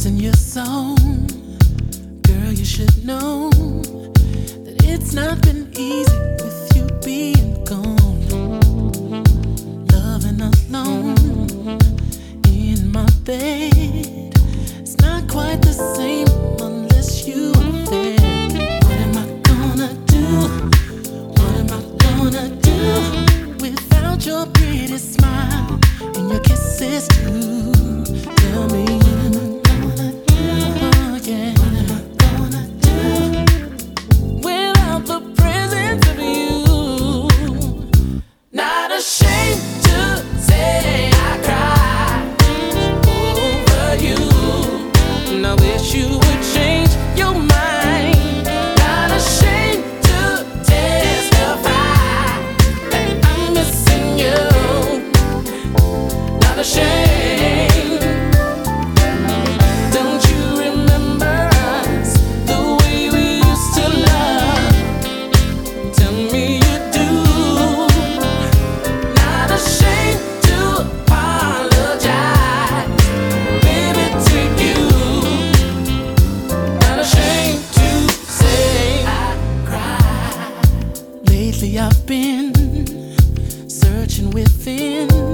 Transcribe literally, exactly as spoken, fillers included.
sing your song. Girl, you should know that it's not been easy with you being gone. Loving alone in my bed, it's not quite the same unless you are there. What am I gonna do? What am I gonna do without your pretty smile and your kisses too? Tell me what am I gonna do? Oh, yeah. What am I gonna do without the presence of you? Not ashamed to say I cried over you, and I wish you would change your mind. Not ashamed to testify that I'm missing you. Not ashamed. Don't you remember us the way we used to love? Tell me you do. Not ashamed to apologize, baby, to you. Not ashamed to say I cried. Lately I've been searching within